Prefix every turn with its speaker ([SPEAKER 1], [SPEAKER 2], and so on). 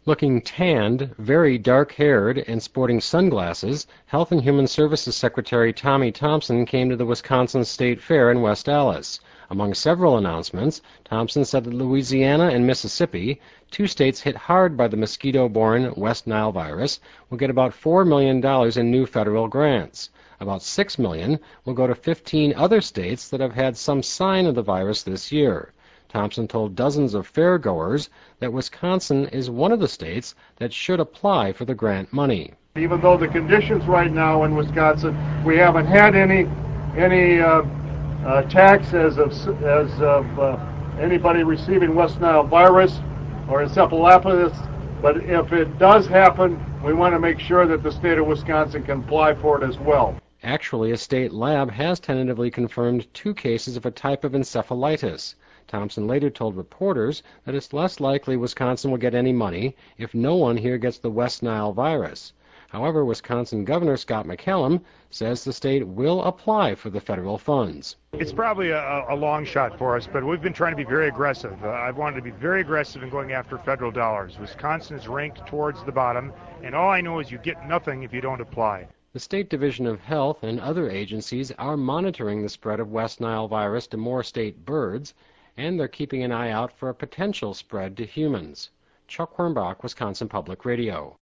[SPEAKER 1] Looking tanned, very dark-haired, and sporting sunglasses, Health and Human Services Secretary Tommy Thompson came to the Wisconsin State Fair in West Allis. Among several announcements, Thompson said that Louisiana and Mississippi, two states hit hard by the mosquito-borne West Nile virus, will get about $4 million in new federal grants. About $6 million will go to 15 other states that have had some sign of the virus this year. Thompson told dozens of fairgoers that Wisconsin is one of the states that should apply for the grant money.
[SPEAKER 2] Even though the conditions right now in Wisconsin, we haven't had any attacks as of anybody receiving West Nile virus or encephalitis, but if it does happen, we want to make sure that the state of Wisconsin can apply for it as well.
[SPEAKER 1] Actually, a state lab has tentatively confirmed 2 cases of a type of encephalitis. Thompson later told reporters that it's less likely Wisconsin will get any money if no one here gets the West Nile virus. However, Wisconsin Governor Scott McCallum says the state will apply for the federal funds.
[SPEAKER 3] It's probably a long shot for us, but we've been trying to be very aggressive. I've wanted to be very aggressive in going after federal dollars. Wisconsin is ranked towards the bottom, and all I know is you get nothing if you don't apply.
[SPEAKER 1] The State Division of Health and other agencies are monitoring the spread of West Nile virus to more state birds, and they're keeping an eye out for a potential spread to humans. Chuck Hornbach, Wisconsin Public Radio.